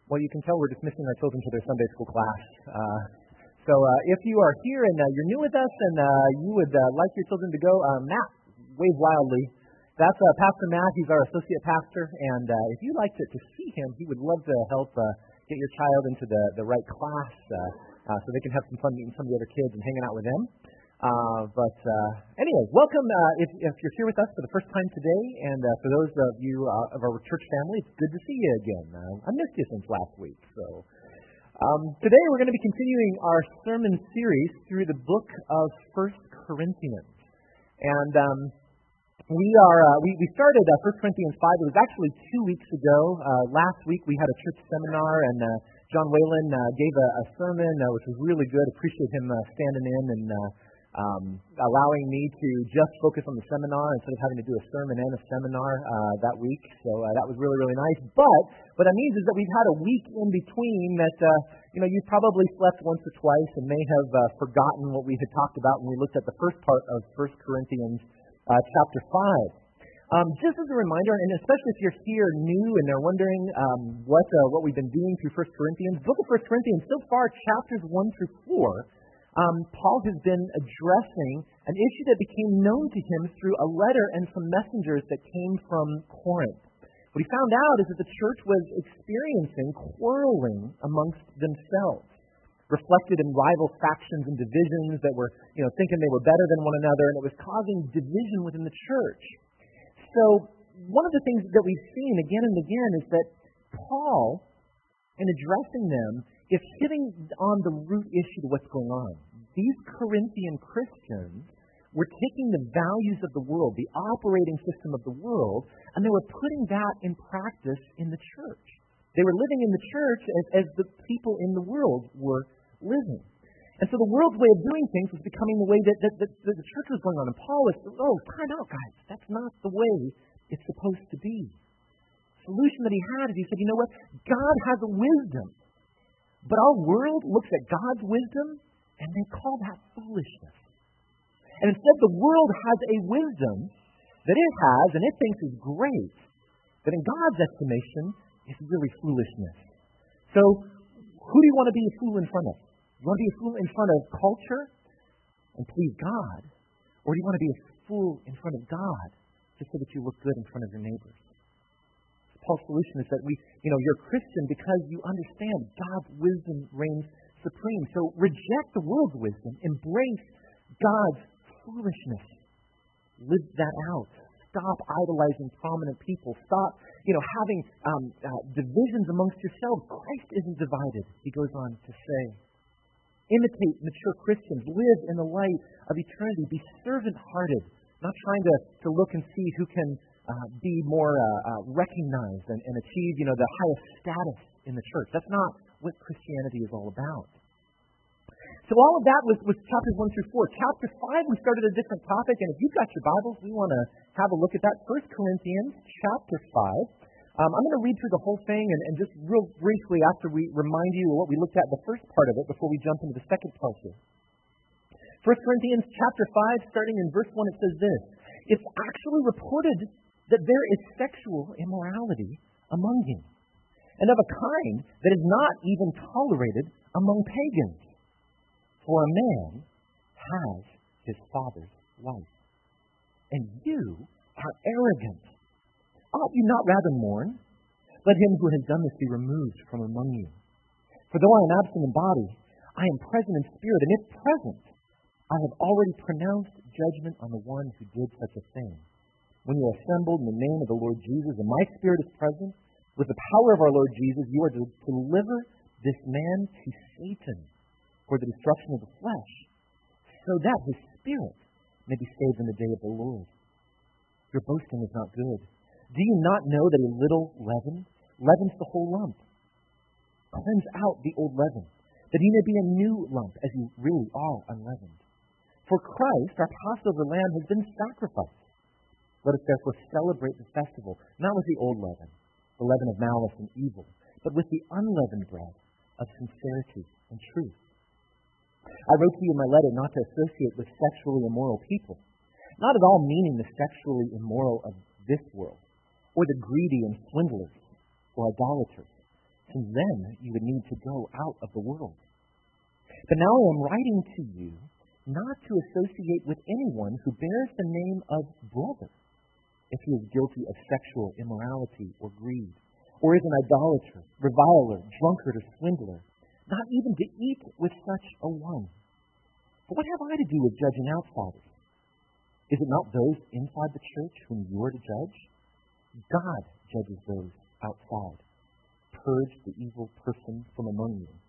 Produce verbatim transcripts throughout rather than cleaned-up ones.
Well, you can tell we're dismissing our children to their Sunday school class. Uh, so uh, if you are here and uh, you're new with us and uh, you would uh, like your children to go, uh, Matt, wave wildly. That's uh, Pastor Matt. He's our associate pastor. And uh, if you'd like to, to see him, he would love to help uh, get your child into the, the right class uh, uh, so they can have some fun meeting some of the other kids and hanging out with them. Uh, but uh, anyway, welcome uh, if, if you're here with us for the first time today, and uh, for those of you uh, of our church family, it's good to see you again. Uh, I missed you since last week. So um, today we're going to be continuing our sermon series through the book of First Corinthians, and um, we are uh, we, we started uh, First Corinthians five. It was actually two weeks ago. Uh, last week we had a church seminar, and uh, John Whalen uh, gave a, a sermon uh, which was really good. Appreciate him uh, standing in and Uh, Um, allowing me to just focus on the seminar instead of having to do a sermon and a seminar uh, that week. So uh, that was really, really nice. But what that means is that we've had a week in between that, uh, you know, you probably slept once or twice and may have uh, forgotten what we had talked about when we looked at the first part of First Corinthians uh, chapter five. Um, just as a reminder, and especially if you're here new and they're wondering um, what uh, what we've been doing through First Corinthians, book of First Corinthians, so far, chapters one through four, Um, Paul has been addressing an issue that became known to him through a letter and some messengers that came from Corinth. What he found out is that the church was experiencing quarreling amongst themselves, reflected in rival factions and divisions that were, you know, thinking they were better than one another, and it was causing division within the church. So one of the things that we've seen again and again is that Paul, in addressing them, is hitting on the root issue of what's going on. These Corinthian Christians were taking the values of the world, the operating system of the world, and they were putting that in practice in the church. They were living in the church as, as the people in the world were living. And so the world's way of doing things was becoming the way that, that, that, that the church was going on. And Paul was, oh, time out, guys. That's not the way it's supposed to be. The solution that he had is he said, you know what? God has a wisdom. But our world looks at God's wisdom, and they call that foolishness. And instead, the world has a wisdom that it has, and it thinks is great, that in God's estimation is really foolishness. So, who do you want to be a fool in front of? You want to be a fool in front of culture and please God? Or do you want to be a fool in front of God just so that you look good in front of your neighbors? Paul's solution is that we, you know, you're a Christian because you understand God's wisdom reigns supreme. So reject the world's wisdom, embrace God's foolishness. Live that out. Stop idolizing prominent people. Stop, you know, having um, uh, divisions amongst yourselves. Christ isn't divided, he goes on to say. Imitate mature Christians. Live in the light of eternity. Be servant-hearted, not trying to, to look and see who can Uh, be more uh, uh, recognized and, and achieve, you know, the highest status in the church. That's not what Christianity is all about. So all of that was, was chapters one through four. Chapter five, we started a different topic, and if you've got your Bibles, we want to have a look at that. First Corinthians chapter five. Um, I'm going to read through the whole thing, and, and just real briefly, after we remind you of what we looked at in the first part of it, before we jump into the second part here. First Corinthians chapter five, starting in verse one, it says this: It's actually reported that there is sexual immorality among you, and of a kind that is not even tolerated among pagans. For a man has his father's wife, and you are arrogant. Ought you not rather mourn? Let him who has done this be removed from among you. For though I am absent in body, I am present in spirit, and if present, I have already pronounced judgment on the one who did such a thing. When you are assembled in the name of the Lord Jesus, and my spirit is present, with the power of our Lord Jesus, you are to deliver this man to Satan for the destruction of the flesh, so that his spirit may be saved in the day of the Lord. Your boasting is not good. Do you not know that a little leaven leavens the whole lump? Cleanse out the old leaven, that you may be a new lump, as you really are unleavened. For Christ, our Passover lamb, has been sacrificed. Let us therefore celebrate the festival, not with the old leaven, the leaven of malice and evil, but with the unleavened bread of sincerity and truth. I wrote to you in my letter not to associate with sexually immoral people, not at all meaning the sexually immoral of this world, or the greedy and swindlers, or idolaters, since then you would need to go out of the world. But now I am writing to you not to associate with anyone who bears the name of brother if he is guilty of sexual immorality or greed, or is an idolater, reviler, drunkard, or swindler, not even to eat with such a one. For what have I to do with judging outsiders? Is it not those inside the church whom you are to judge? God judges those outside. Purge the evil person from among you.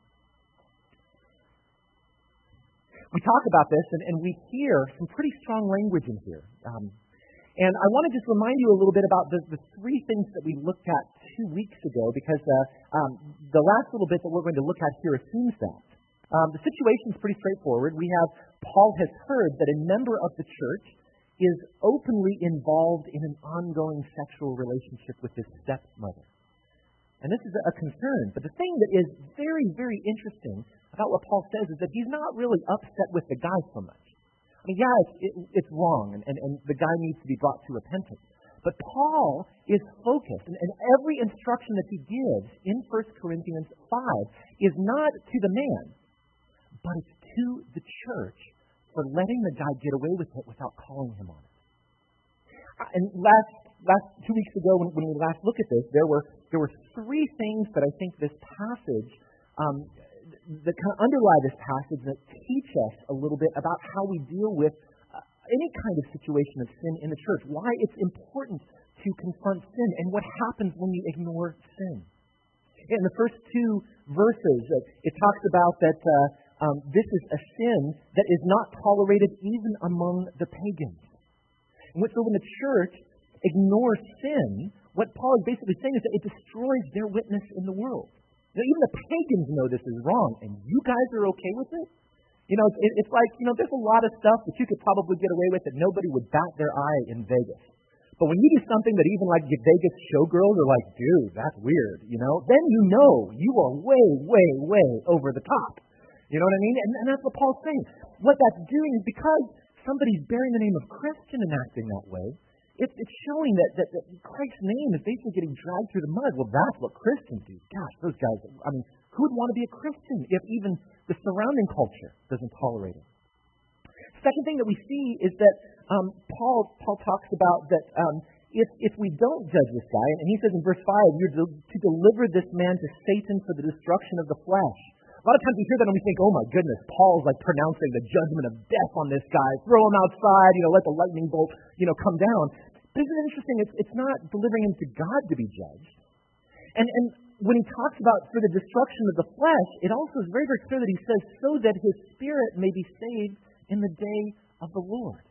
We talk about this, and, and we hear some pretty strong language in here. Um, and I want to just remind you a little bit about the, the three things that we looked at two weeks ago, because uh, um, the last little bit that we're going to look at here assumes that. Um, the situation is pretty straightforward. We have Paul has heard that a member of the church is openly involved in an ongoing sexual relationship with his stepmother. And this is a concern. But the thing that is very, very interesting about what Paul says is that he's not really upset with the guy so much. I mean, yeah, it's, it, it's wrong, and, and, and the guy needs to be brought to repentance. But Paul is focused, and, and every instruction that he gives in First Corinthians five is not to the man, but it's to the church for letting the guy get away with it without calling him on it. And last last two weeks ago, when, when we last looked at this, there were there were three things that I think this passage um, that kind of underlie this passage that teach us a little bit about how we deal with uh, any kind of situation of sin in the church. Why it's important to confront sin, and what happens when you ignore sin. In the first two verses, it talks about that uh, um, this is a sin that is not tolerated even among the pagans. And so when the church ignores sin, what Paul is basically saying is that it destroys their witness in the world. Now, even the pagans know this is wrong, and you guys are okay with it? You know, it, it's like, you know, there's a lot of stuff that you could probably get away with that nobody would bat their eye in Vegas. But when you do something that even like your Vegas showgirls are like, dude, that's weird, you know, then you know you are way, way, way over the top. You know what I mean? And, and that's what Paul's saying. What that's doing is because somebody's bearing the name of Christian and acting that way, it's, it's showing that, that, that Christ's name is basically getting dragged through the mud. Well, that's what Christians do. Gosh, those guys, I mean, who would want to be a Christian if even the surrounding culture doesn't tolerate it? Second thing that we see is that um, Paul Paul talks about that um, if if we don't judge this guy, and he says in verse five, you're to, to deliver this man to Satan for the destruction of the flesh. A lot of times we hear that and we think, oh my goodness, Paul's like pronouncing the judgment of death on this guy. Throw him outside, you know, let the lightning bolt, you know, come down. But isn't it interesting? It's, it's not delivering him to God to be judged. And and when he talks about for the destruction of the flesh, it also is very, very clear that he says so that his spirit may be saved in the day of the Lord.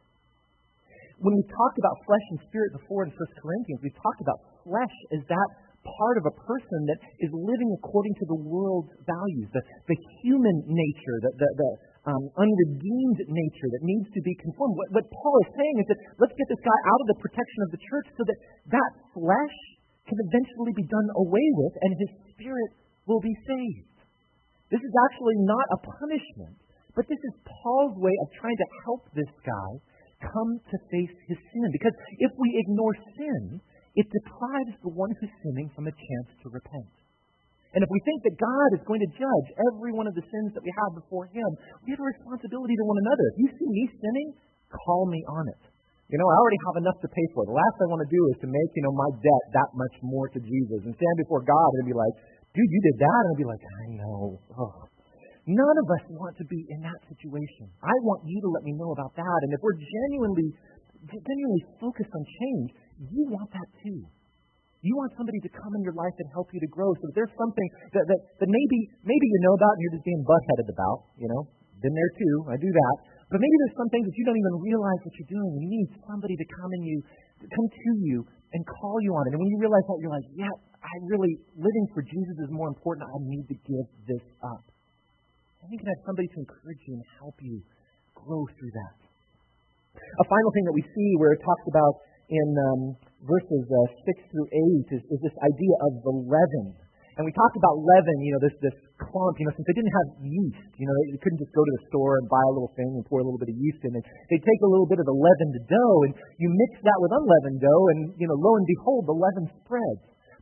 When we talked about flesh and spirit before in First Corinthians, we talked about flesh as that part of a person that is living according to the world's values, the, the human nature, the, the, the um, unredeemed nature that needs to be conformed. What, what Paul is saying is that let's get this guy out of the protection of the church so that that flesh can eventually be done away with and his spirit will be saved. This is actually not a punishment, but this is Paul's way of trying to help this guy come to face his sin. Because if we ignore sin, it deprives the one who's sinning from a chance to repent. And if we think that God is going to judge every one of the sins that we have before him, we have a responsibility to one another. If you see me sinning, call me on it. You know, I already have enough to pay for. The last thing I want to do is to make, you know, my debt that much more to Jesus and stand before God and be like, dude, you did that? And I'll be like, I know. Oh. None of us want to be in that situation. I want you to let me know about that. And if we're genuinely, genuinely focused on change, you want that too. You want somebody to come in your life and help you to grow. So if there's something that, that, that maybe maybe you know about and you're just being butt-headed about, you know, been there too, I do that. But maybe there's some things that you don't even realize what you're doing. You need somebody to come in you, to come to you and call you on it. And when you realize that, you're like, yeah, I really, living for Jesus is more important. I need to give this up. And you can have somebody to encourage you and help you grow through that. A final thing that we see where it talks about in um, verses uh, six through eight is, is this idea of the leaven. And we talked about leaven, you know, this this clump, you know, since they didn't have yeast, you know, they, they couldn't just go to the store and buy a little thing and pour a little bit of yeast in it. They'd take a little bit of the leavened dough and you mix that with unleavened dough and, you know, lo and behold, the leaven spreads.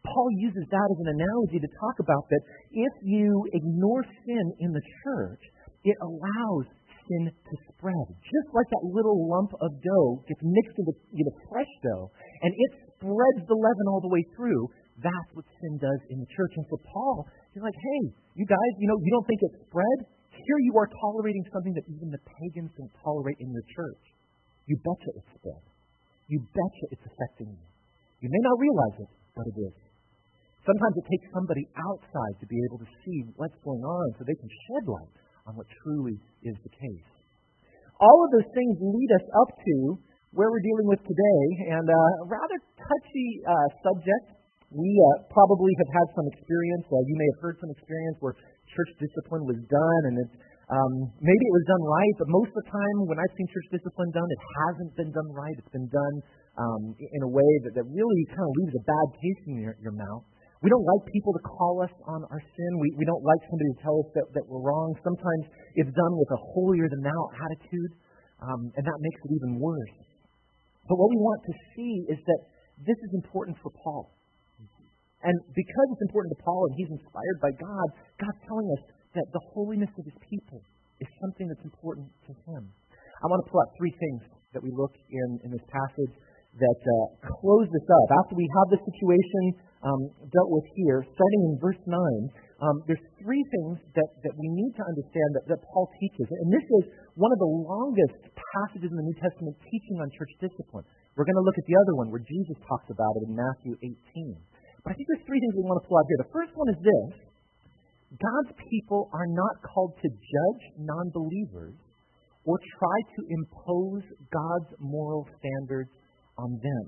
Paul uses that as an analogy to talk about that if you ignore sin in the church, it allows sin to spread. Just like that little lump of dough gets mixed into you know, fresh dough, and it spreads the leaven all the way through, that's what sin does in the church. And for Paul, he's like, hey, you guys, you know, you don't think it's spread? Here you are tolerating something that even the pagans don't tolerate in your church. You betcha it's spread. You betcha it's affecting you. You may not realize it, but it is. Sometimes it takes somebody outside to be able to see what's going on so they can shed light on what truly is the case. All of those things lead us up to where we're dealing with today, and uh, a rather touchy uh, subject. We uh, probably have had some experience, uh, you may have heard some experience where church discipline was done, and it's, um, maybe it was done right, but most of the time when I've seen church discipline done, it hasn't been done right. It's been done um, in a way that, that really kind of leaves a bad taste in your, your mouth. We don't like people to call us on our sin. We, we don't like somebody to tell us that, that we're wrong. Sometimes it's done with a holier-than-thou attitude, um, and that makes it even worse. But what we want to see is that this is important for Paul. And because it's important to Paul and he's inspired by God, God's telling us that the holiness of his people is something that's important to him. I want to pull out three things that we look in, in this passage that uh, close this up. After we have the situation um, dealt with here, starting in verse nine, um, there's three things that, that we need to understand that, that Paul teaches. And this is one of the longest passages in the New Testament teaching on church discipline. We're going to look at the other one where Jesus talks about it in Matthew eighteen. But I think there's three things we want to pull out here. The first one is this. God's people are not called to judge non-believers or try to impose God's moral standards on them.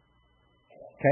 Okay?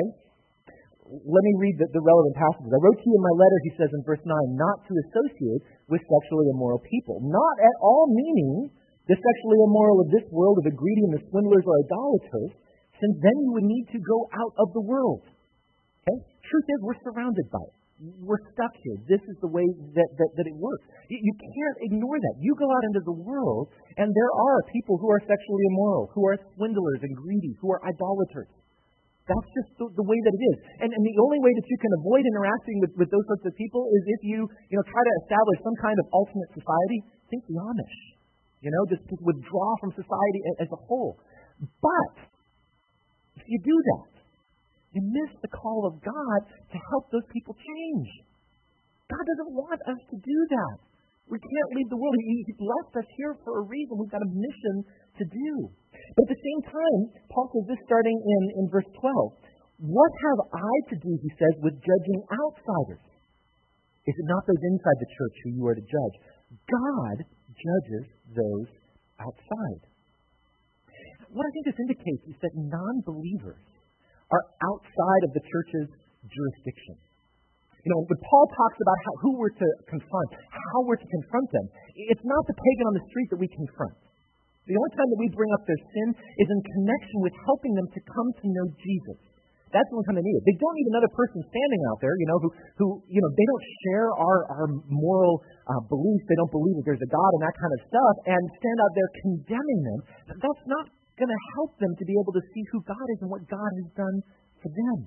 Let me read the, the relevant passages. I wrote to you in my letter, he says in verse nine, not to associate with sexually immoral people. Not at all meaning the sexually immoral of this world, of the greedy and the swindlers or idolaters, since then you would need to go out of the world. Okay? Truth is, we're surrounded by it. We're stuck here. This is the way that, that, that it works. You, you can't ignore that. You go out into the world, and there are people who are sexually immoral, who are swindlers and greedy, who are idolaters. That's just the, the way that it is. And, and the only way that you can avoid interacting with, with those sorts of people is if you, you know, try to establish some kind of alternate society. Think the Amish. You know, just, just withdraw from society as a whole. But if you do that, you miss the call of God to help those people change. God doesn't want us to do that. We can't leave the world. He, he left us here for a reason. We've got a mission to do. But at the same time, Paul says this starting in, in verse twelve. What have I to do, he says, with judging outsiders? Is it not those inside the church who you are to judge? God judges those outside. What I think this indicates is that non-believers are outside of the church's jurisdiction. You know, when Paul talks about how, who we're to confront, how we're to confront them, it's not the pagan on the street that we confront. The only time that we bring up their sin is in connection with helping them to come to know Jesus. That's the only time they need it. They don't need another person standing out there, you know, who, who you know, they don't share our, our moral uh, beliefs. They don't believe that there's a God and that kind of stuff, and stand out there condemning them. That's not going to help them to be able to see who God is and what God has done for them.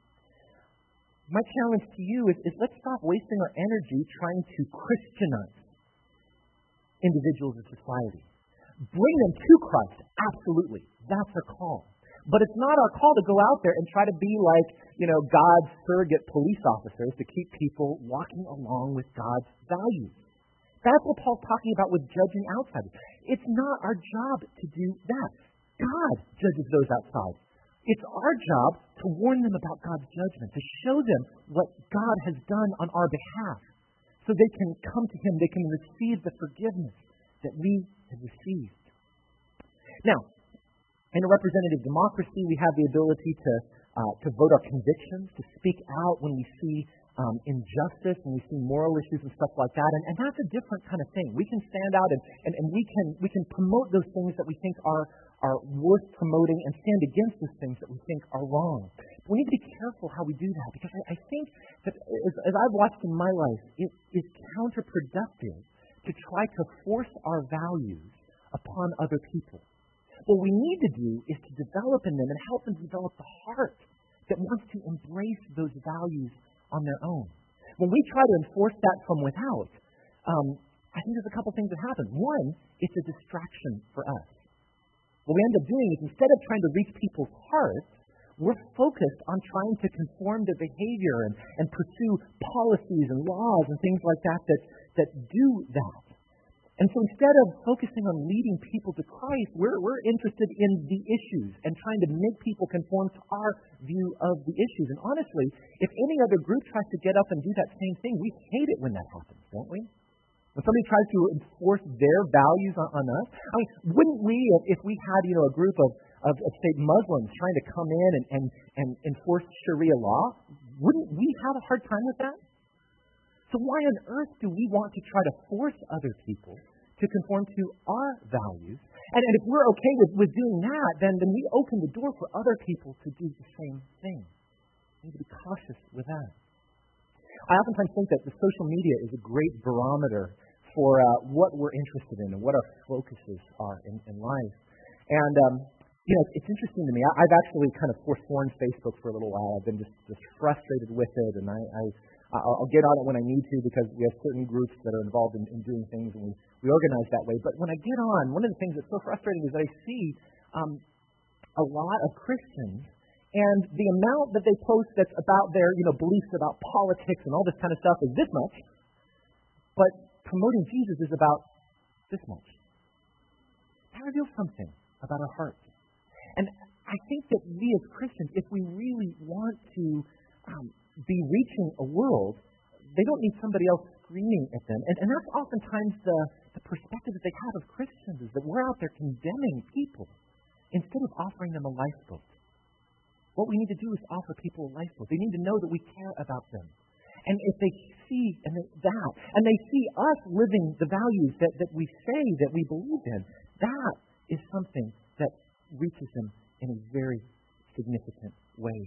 My challenge to you is, is let's stop wasting our energy trying to Christianize individuals in society. Bring them to Christ, absolutely. That's our call. But it's not our call to go out there and try to be like, you know, God's surrogate police officers to keep people walking along with God's values. That's what Paul's talking about with judging outsiders. It's not our job to do that. God judges those outside. It's our job to warn them about God's judgment, to show them what God has done on our behalf, so they can come to Him, they can receive the forgiveness that we have received. Now, in a representative democracy, we have the ability to uh, to vote our convictions, to speak out when we see um, injustice, when we see moral issues and stuff like that, and, and that's a different kind of thing. We can stand out and, and, and we can we can promote those things that we think are are worth promoting and stand against those things that we think are wrong. But we need to be careful how we do that, because I, I think that as, as I've watched in my life, it is counterproductive to try to force our values upon other people. What we need to do is to develop in them and help them develop the heart that wants to embrace those values on their own. When we try to enforce that from without, um, I think there's a couple things that happen. One, it's a distraction for us. What we end up doing is instead of trying to reach people's hearts, we're focused on trying to conform to behavior and, and pursue policies and laws and things like that, that that do that. And so instead of focusing on leading people to Christ, we're, we're interested in the issues and trying to make people conform to our view of the issues. And honestly, if any other group tries to get up and do that same thing, we hate it when that happens, don't we? When somebody tries to enforce their values on, on us, I mean, wouldn't we, if, if we had, you know, a group of, of, of, say, Muslims trying to come in and, and, and enforce Sharia law, wouldn't we have a hard time with that? So why on earth do we want to try to force other people to conform to our values? And, and if we're okay with, with doing that, then, then we open the door for other people to do the same thing. We need to be cautious with that. I oftentimes think that the social media is a great barometer for uh, what we're interested in and what our focuses are in, in life. And, um, you know, it's interesting to me. I, I've actually kind of forsworn Facebook for a little while. I've been just, just frustrated with it, and I, I I'll get on it when I need to because we have certain groups that are involved in, in doing things, and we, we organize that way. But when I get on, one of the things that's so frustrating is that I see um, a lot of Christians, and the amount that they post that's about their, you know, beliefs about politics and all this kind of stuff is this much, but promoting Jesus is about this much. That reveals something about our hearts. And I think that we as Christians, if we really want to um, be reaching a world, they don't need somebody else screaming at them. And, and that's oftentimes the, the perspective that they have of Christians, is that we're out there condemning people instead of offering them a lifeboat. What we need to do is offer people a lifeboat. They need to know that we care about them. And if they see and they, that, and they see us living the values that, that we say that we believe in, that is something that reaches them in a very significant way.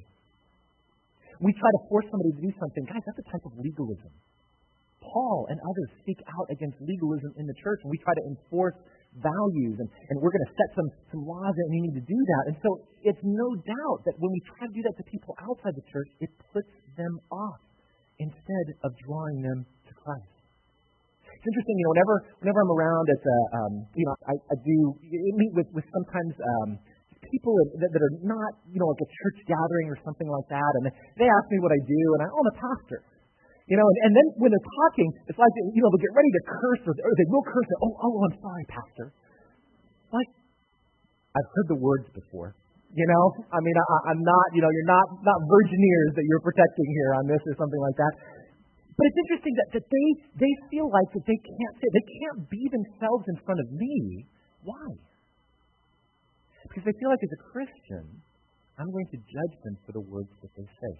We try to force somebody to do something. Guys, that's a type of legalism. Paul and others speak out against legalism in the church, and we try to enforce values, and, and we're going to set some, some laws, and we need to do that. And so it's no doubt that when we try to do that to people outside the church, it puts them off instead of drawing them to Christ. It's interesting, you know, whenever whenever I'm around at, uh, um, you know, I, I do meet with, with sometimes um, people that, that are not, you know, like a church gathering or something like that, and they ask me what I do, and I, oh, I'm a pastor. You know, and, and then when they're talking, it's like, you know, they'll get ready to curse, or, or they will curse, and, oh, oh, I'm sorry, pastor. Like, I've heard the words before. You know, I mean, I, I'm not, you know, you're not, not virgin ears that you're protecting here on this or something like that. But it's interesting that, that they, they feel like that they can't say, they can't be themselves in front of me. Why? Because they feel like as a Christian, I'm going to judge them for the words that they say.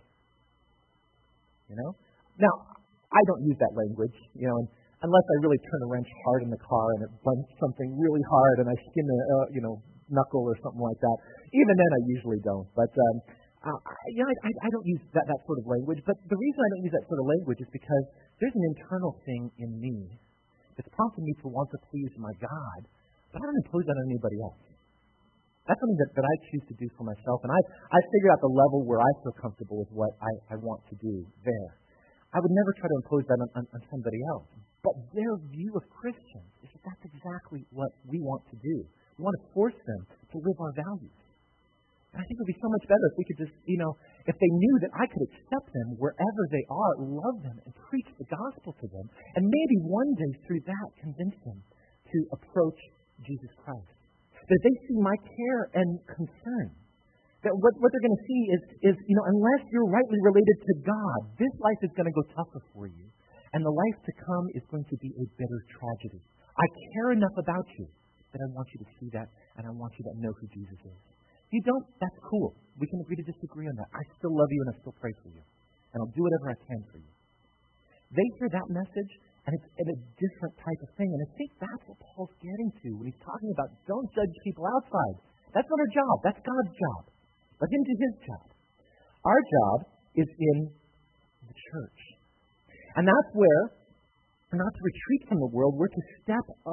You know? Now, I don't use that language, you know, unless I really turn a wrench hard in the car and it bumps something really hard and I skin a, uh, you know, knuckle or something like that. Even then, I usually don't. But, um, uh, you know, I, I don't use that, that sort of language. But the reason I don't use that sort of language is because there's an internal thing in me that's prompting me to want to please my God, but I don't impose that on anybody else. That's something that, that I choose to do for myself, and I've, I've figured out the level where I feel comfortable with what I, I want to do there. I would never try to impose that on, on, on somebody else. But their view of Christians is that that's exactly what we want to do. We want to force them to live our values. And I think it would be so much better if we could just, you know, if they knew that I could accept them wherever they are, love them, and preach the gospel to them, and maybe one day through that convince them to approach Jesus Christ. That they see my care and concern. That what, what they're going to see is, is, you know, unless you're rightly related to God, this life is going to go tougher for you. And the life to come is going to be a bitter tragedy. I care enough about you that I want you to see that, and I want you to know who Jesus is. If you don't, that's cool. We can agree to disagree on that. I still love you, and I still pray for you. And I'll do whatever I can for you. They hear that message, and it's in a different type of thing. And I think that's what Paul's getting to when he's talking about don't judge people outside. That's not our job. That's God's job. Let him do his job. Our job is in the church. And that's where we're not to retreat from the world. We're to step up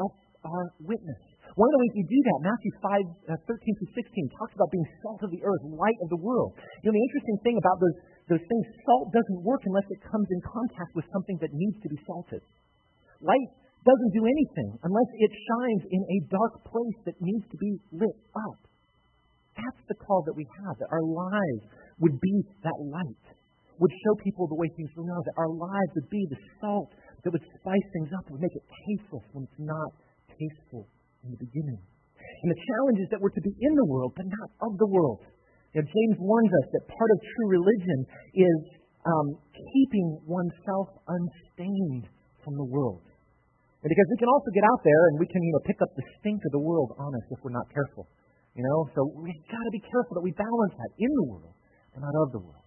our witness. One of the ways we do that, Matthew five, uh, thirteen through sixteen, talks about being salt of the earth, light of the world. You know, the interesting thing about those, those things, salt doesn't work unless it comes in contact with something that needs to be salted. Light doesn't do anything unless it shines in a dark place that needs to be lit up. That's the call that we have, that our lives would be that light, would show people the way things really are, that our lives would be the salt that would spice things up, would make it tasteless when it's not tasteful in the beginning. And the challenge is that we're to be in the world, but not of the world. You know, James warns us that part of true religion is um, keeping oneself unstained from the world. And because we can also get out there and we can, you know, pick up the stink of the world on us if we're not careful. You know, so we've got to be careful that we balance that in the world and not of the world.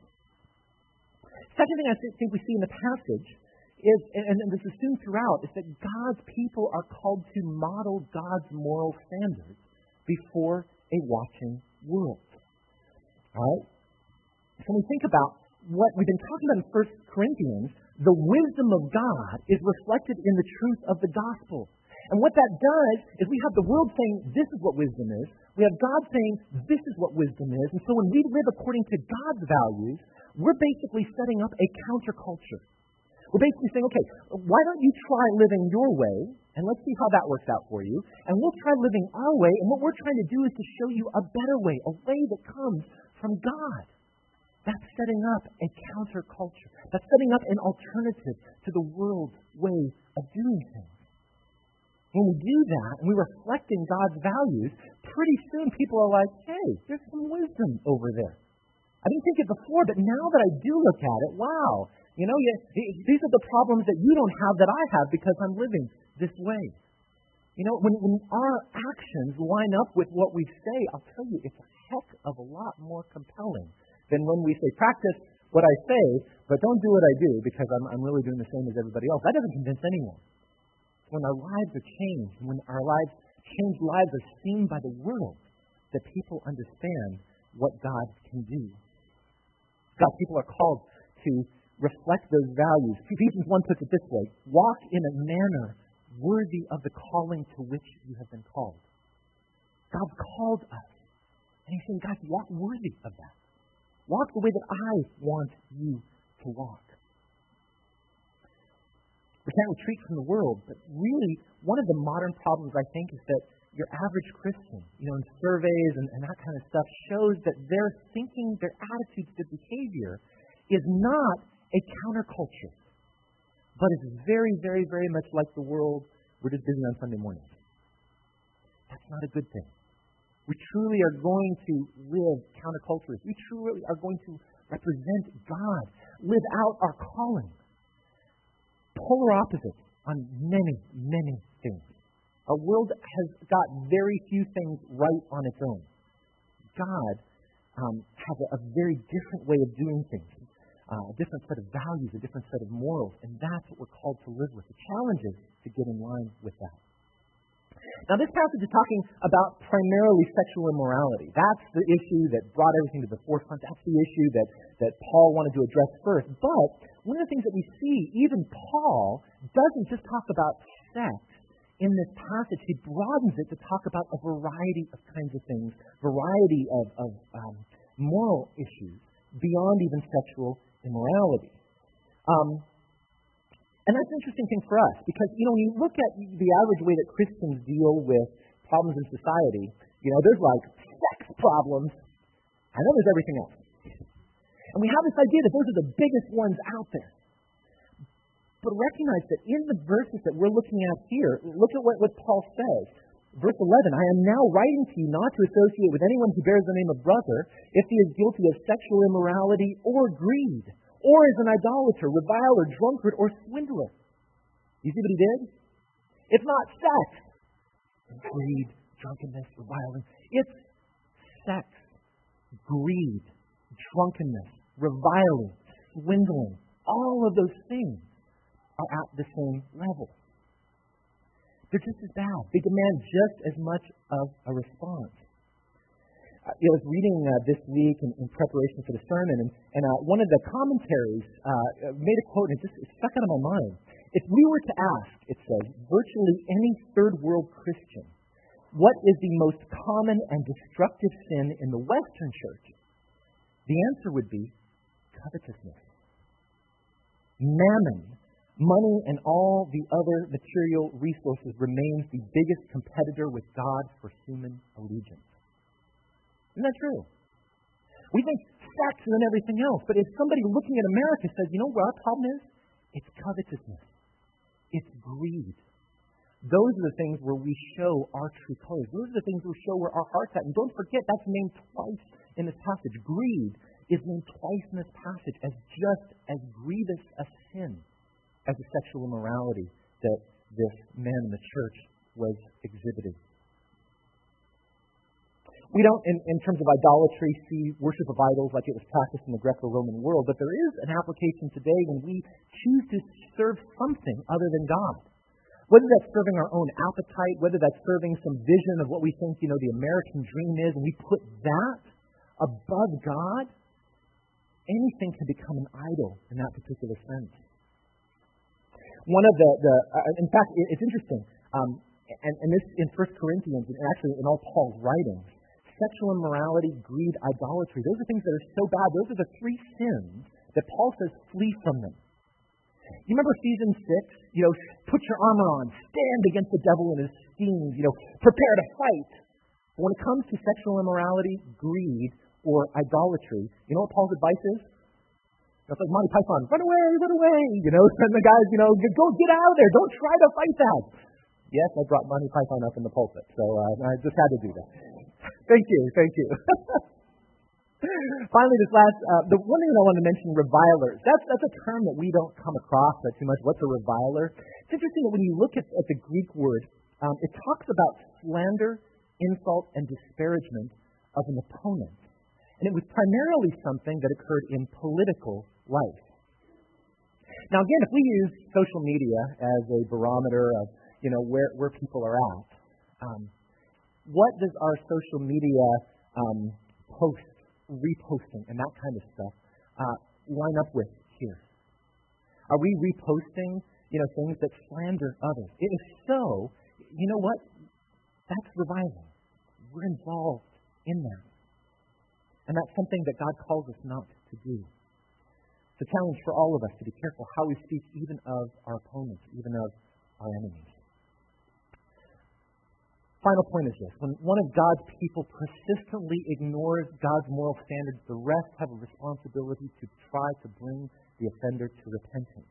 Second thing I think we see in the passage is, and this is assumed throughout, is that God's people are called to model God's moral standards before a watching world. All right? So when we think about what we've been talking about in First Corinthians, the wisdom of God is reflected in the truth of the gospel. And what that does is we have the world saying, this is what wisdom is. We have God saying, this is what wisdom is. And so when we live according to God's values, we're basically setting up a counterculture. We're basically saying, okay, why don't you try living your way, and let's see how that works out for you. And we'll try living our way, and what we're trying to do is to show you a better way, a way that comes from God. That's setting up a counterculture. That's setting up an alternative to the world's way of doing things. When we do that, and we reflect in God's values, pretty soon people are like, hey, there's some wisdom over there. I didn't think it before, but now that I do look at it, wow, you know, these are the problems that you don't have that I have because I'm living this way. You know, when, when our actions line up with what we say, I'll tell you, it's a heck of a lot more compelling than when we say, practice what I say, but don't do what I do because I'm, I'm really doing the same as everybody else. That doesn't convince anyone. When our lives are changed, when our lives, changed lives are seen by the world, that people understand what God can do. God's people are called to reflect those values. Ephesians one puts it this way, walk in a manner worthy of the calling to which you have been called. God's called us. And he's saying, guys, walk worthy of that. Walk the way that I want you to walk. We can't retreat from the world, but really, one of the modern problems, I think, is that your average Christian, you know, in surveys and, and that kind of stuff, shows that their thinking, their attitudes, their behavior is not a counterculture, but it's very, very, very much like the world we're just busy on Sunday mornings. That's not a good thing. We truly are going to live counterculturally. We truly are going to represent God, live out our calling. Polar opposites on many, many things. Our world has got very few things right on its own. God um, has a, a very different way of doing things, uh, a different set of values, a different set of morals, and that's what we're called to live with. The challenge is to get in line with that. Now, this passage is talking about primarily sexual immorality. That's the issue that brought everything to the forefront. That's the issue that, that Paul wanted to address first. But one of the things that we see, even Paul doesn't just talk about sex in this passage. He broadens it to talk about a variety of kinds of things, variety of, of um, moral issues beyond even sexual immorality. Um, And that's an interesting thing for us because, you know, when you look at the average way that Christians deal with problems in society, you know, there's like sex problems, and then there's everything else. And we have this idea that those are the biggest ones out there. But recognize that in the verses that we're looking at here, look at what, what Paul says. Verse eleven, I am now writing to you not to associate with anyone who bears the name of brother if he is guilty of sexual immorality or greed, or is an idolater, reviler, drunkard, or swindler. You see what he did? It's not sex. Greed, drunkenness, reviling. It's sex, greed, drunkenness, reviling, swindling. All of those things are at the same level. They're just as bad. They demand just as much of a response. I was reading uh, this week in, in preparation for the sermon, and, and uh, one of the commentaries uh, made a quote, and it just it stuck out of my mind. If we were to ask, it says, virtually any third world Christian, what is the most common and destructive sin in the Western church? The answer would be covetousness. Mammon, money, and all the other material resources remains the biggest competitor with God for human allegiance. Isn't that true? We think sex and then everything else, but if somebody looking at America says, you know what our problem is? It's covetousness. It's greed. Those are the things where we show our true colors. Those are the things we show where our heart's at. And don't forget, that's named twice in this passage. Greed is named twice in this passage as just as grievous a sin as the sexual immorality that this man in the church was exhibiting. We don't, in, in terms of idolatry, see worship of idols like it was practiced in the Greco-Roman world, but there is an application today when we choose to serve something other than God. Whether that's serving our own appetite, whether that's serving some vision of what we think, you know, the American dream is, and we put that above God, anything can become an idol in that particular sense. One of the, the uh, in fact, it, it's interesting, um, and, and this in First Corinthians, and actually in all Paul's writings, sexual immorality, greed, idolatry, those are things that are so bad. Those are the three sins that Paul says flee from them. You remember Ephesians six? You know, put your armor on, stand against the devil and his schemes, you know, prepare to fight. But when it comes to sexual immorality, greed, or idolatry, you know what Paul's advice is? It's like Monty Python, run away, run away, you know, and the guys, you know, go get out of there, don't try to fight that. Yes, I brought Monty Python up in the pulpit, so uh, I just had to do that. Thank you, thank you. Finally, this last, uh, the one thing I want to mention, revilers. That's that's a term that we don't come across that too much. What's a reviler? It's interesting that when you look at, at the Greek word, um, it talks about slander, insult, and disparagement of an opponent. And it was primarily something that occurred in political life. Now, again, if we use social media as a barometer of, you know, where, where people are at, um, what does our social media um, post, reposting, and that kind of stuff uh, line up with here? Are we reposting, you know, things that slander others? If so, you know what? That's reviling. We're involved in that. And that's something that God calls us not to do. It's a challenge for all of us to be careful how we speak even of our opponents, even of our enemies. Final point is this. When one of God's people persistently ignores God's moral standards, the rest have a responsibility to try to bring the offender to repentance.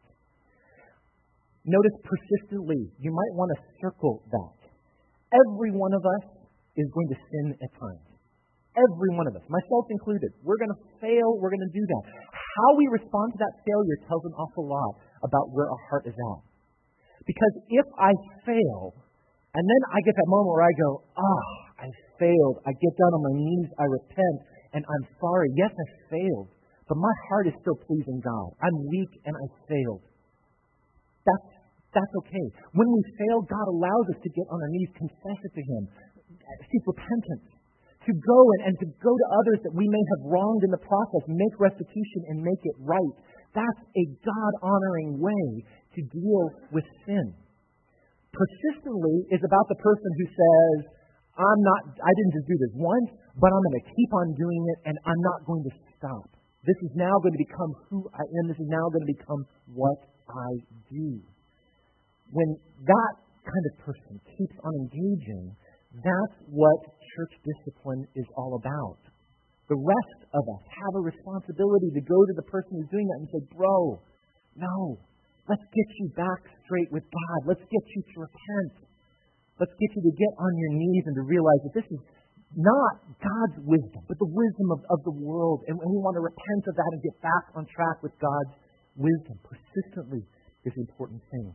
Notice persistently. You might want to circle that. Every one of us is going to sin at times. Every one of us, myself included. We're going to fail. We're going to do that. How we respond to that failure tells an awful lot about where our heart is at. Because if I fail, and then I get that moment where I go, ah, oh, I failed. I get down on my knees, I repent, and I'm sorry. Yes, I failed, but my heart is still pleasing God. I'm weak and I failed. That's, that's okay. When we fail, God allows us to get on our knees, confess it to Him, seek repentance, to go and, and to go to others that we may have wronged in the process, make restitution and make it right. That's a God-honoring way to deal with sin. Persistently is about the person who says, I'm not, I didn't just do this once, but I'm going to keep on doing it and I'm not going to stop. This is now going to become who I am. This is now going to become what I do. When that kind of person keeps on engaging, that's what church discipline is all about. The rest of us have a responsibility to go to the person who's doing that and say, bro, no. Let's get you back straight with God. Let's get you to repent. Let's get you to get on your knees and to realize that this is not God's wisdom, but the wisdom of, of the world. And, and we want to repent of that and get back on track with God's wisdom. Persistently is the important thing.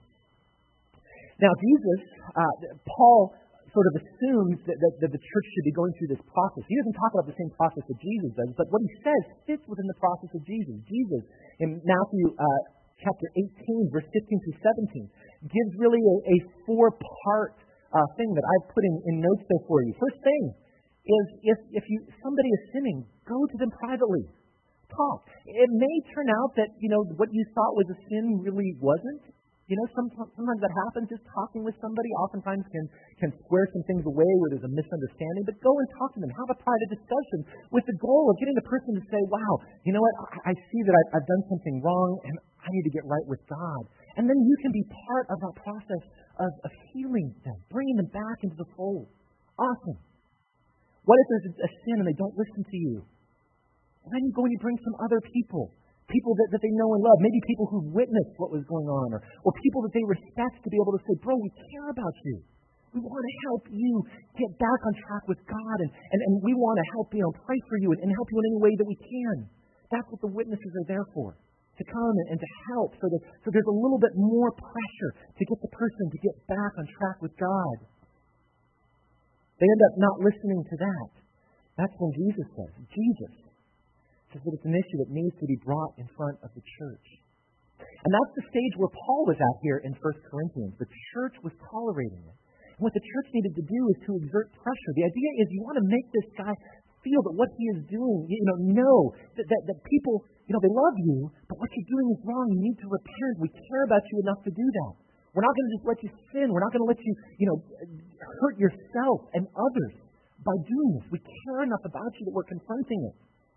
Now, Jesus, uh, Paul sort of assumes that, that, that the church should be going through this process. He doesn't talk about the same process that Jesus does, but what he says fits within the process of Jesus. Jesus, in Matthew uh, chapter eighteen, verse fifteen through seventeen, gives really a, a four-part uh, thing that I've put in, in notes there for you. First thing is if, if you somebody is sinning, go to them privately. Talk. It may turn out that, you know, what you thought was a sin really wasn't. You know, some, sometimes that happens, just talking with somebody oftentimes can, can square some things away where there's a misunderstanding, but go and talk to them. Have a private discussion with the goal of getting the person to say, wow, you know what, I, I see that I've, I've done something wrong and I need to get right with God. And then you can be part of that process of, of healing them, bringing them back into the fold. Awesome. What if there's a, a sin and they don't listen to you? And then you go and you bring some other people. People that, that they know and love, maybe people who witnessed what was going on, or, or people that they respect to be able to say, bro, we care about you. We want to help you get back on track with God, and, and, and we want to help you and pray for you and, and help you in any way that we can. That's what the witnesses are there for, to come and, and to help, so that so there's a little bit more pressure to get the person to get back on track with God. They end up not listening to that. That's when Jesus says, Jesus, that it's an issue that needs to be brought in front of the church. And that's the stage where Paul was at here in First Corinthians. The church was tolerating it. And what the church needed to do is to exert pressure. The idea is you want to make this guy feel that what he is doing, you know, know that, that, that people, you know, they love you, but what you're doing is wrong. You need to repent. We care about you enough to do that. We're not going to just let you sin. We're not going to let you, you know, hurt yourself and others by doing this. We care enough about you that we're confronting it.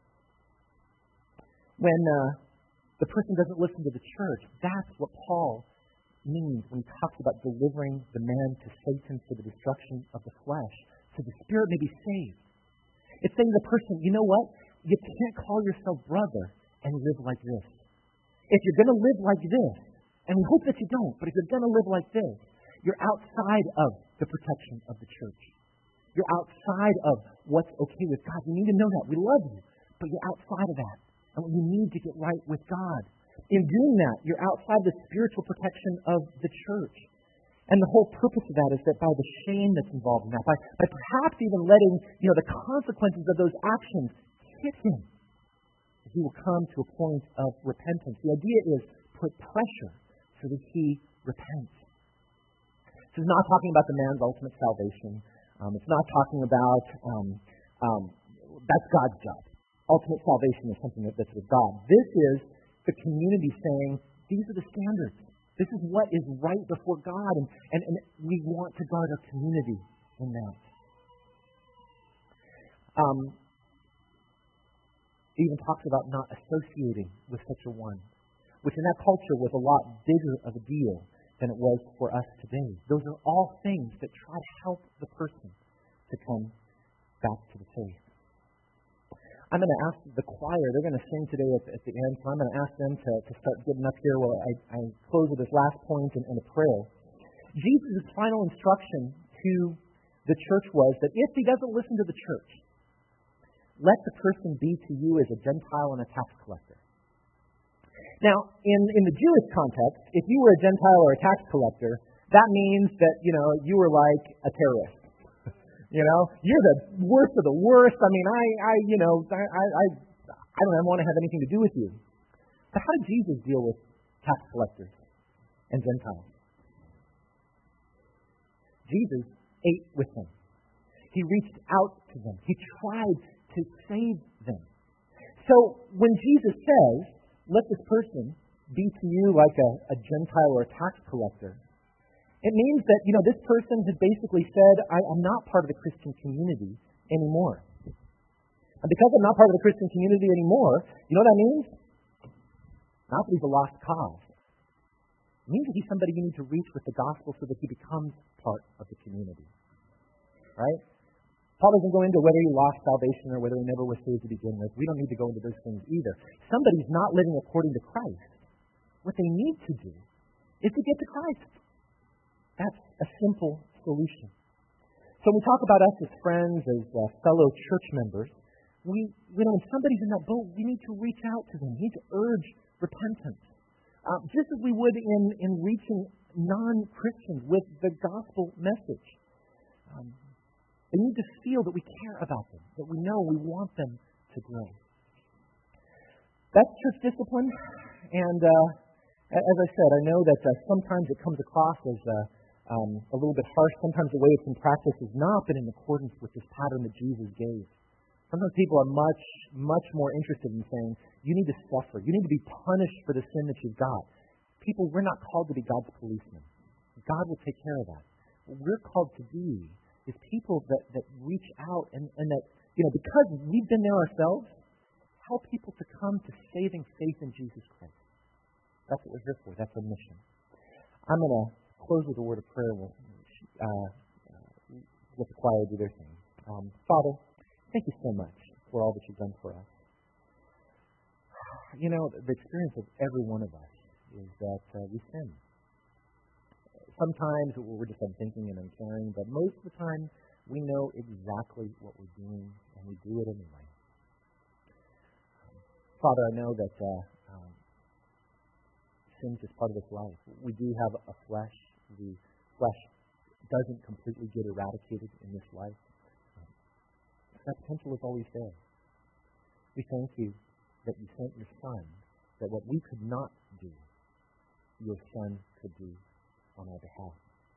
When uh, the person doesn't listen to the church, that's what Paul means when he talks about delivering the man to Satan for the destruction of the flesh, so the spirit may be saved. It's saying to the person, you know what? You can't call yourself brother and live like this. If you're going to live like this, and we hope that you don't, but if you're going to live like this, you're outside of the protection of the church. You're outside of what's okay with God. You need to know that. We love you, but you're outside of that. And you need to get right with God. In doing that, you're outside the spiritual protection of the church. And the whole purpose of that is that by the shame that's involved in that, by, by perhaps even letting, you know, the consequences of those actions hit him, he will come to a point of repentance. The idea is put pressure so that he repents. This is not talking about the man's ultimate salvation. Um, it's not talking about um, um, that's God's job. Ultimate salvation is something that, that's with God. This is the community saying, these are the standards. This is what is right before God, and, and, and we want to guard our community in that. Um, it even talks about not associating with such a one, which in that culture was a lot bigger of a deal than it was for us today. Those are all things that try to help the person to come back to the faith. I'm going to ask the choir, they're going to sing today at, at the end, so I'm going to ask them to, to start getting up here while I, I close with this last point in, in a prayer. Jesus' final instruction to the church was that if he doesn't listen to the church, let the person be to you as a Gentile and a tax collector. Now, in, in the Jewish context, if you were a Gentile or a tax collector, that means that, you know, you were like a terrorist. You know, you're the worst of the worst. I mean, I, I you know, I, I, I don't want to have anything to do with you. But how did Jesus deal with tax collectors and Gentiles? Jesus ate with them. He reached out to them. He tried to save them. So when Jesus says, let this person be to you like a, a Gentile or a tax collector, it means that, you know, this person has basically said, I, I'm not part of the Christian community anymore. And because I'm not part of the Christian community anymore, you know what that means? Not that he's a lost cause. It means that he's somebody you need to reach with the gospel so that he becomes part of the community. Right? Paul doesn't go into whether he lost salvation or whether he never was saved to begin with. We don't need to go into those things either. Somebody's not living according to Christ. What they need to do is to get to Christ. That's a simple solution. So when we talk about us as friends, as uh, fellow church members, we, you know, when somebody's in that boat, we need to reach out to them. We need to urge repentance. Uh, just as we would in, in reaching non-Christians with the gospel message. Um, they need to feel that we care about them, that we know we want them to grow. That's church discipline. And uh, as I said, I know that uh, sometimes it comes across as uh, Um, a little bit harsh. Sometimes the way it's in practice has not been in accordance with this pattern that Jesus gave. Sometimes people are much, much more interested in saying, you need to suffer. You need to be punished for the sin that you've got. people, we're not called to be God's policemen. God will take care of that. What we're called to be is people that, that reach out and, and that, you know, because we've been there ourselves, help people to come to saving faith in Jesus Christ. That's what we're here for. That's our mission. I'm going to close with a word of prayer. We'll uh, uh, let the choir do their thing. Um, Father, thank you so much for all that you've done for us. You know, the experience of every one of us is that uh, we sin. Sometimes we're just unthinking and uncaring, but most of the time we know exactly what we're doing, and we do it anyway. Um, Father, I know that uh, um, sin is just part of this life. We do have a flesh. The flesh doesn't completely get eradicated in this life. Um, that potential is always there. We thank you that you sent your Son, that what we could not do, your Son could do on our behalf.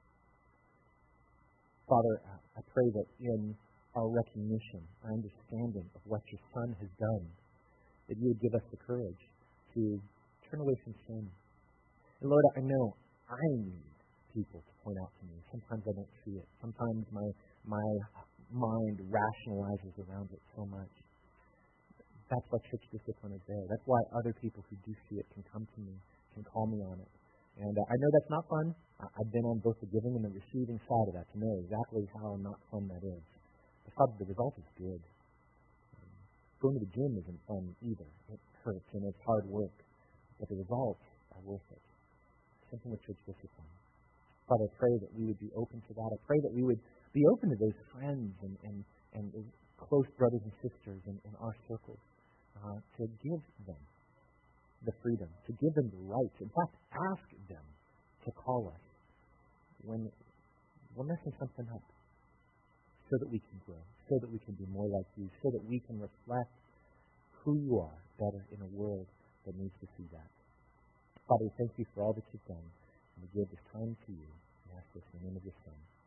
Father, I pray that in our recognition, our understanding of what your Son has done, that you would give us the courage to turn away from sin. And Lord, I know I need people to point out to me. Sometimes I don't see it. Sometimes my my mind rationalizes around it so much. That's why church discipline is there. That's why other people who do see it can come to me, can call me on it. And uh, I know that's not fun. I've been on both the giving and the receiving side of that to know exactly how not fun that is. But Father, the result is good. Um, going to the gym isn't fun either. It hurts and it's hard work. But the results are worth it. Something with church discipline. Father, I pray that we would be open to that. I pray that we would be open to those friends and, and, and close brothers and sisters in, in our circles uh, to give them the freedom, to give them the rights. In fact, ask them to call us when we're messing something up so that we can grow, so that we can be more like you, so that we can reflect who you are better in a world that needs to see that. Father, thank you for all that you've done, and we give this time to you. We ask this in the name of your Son.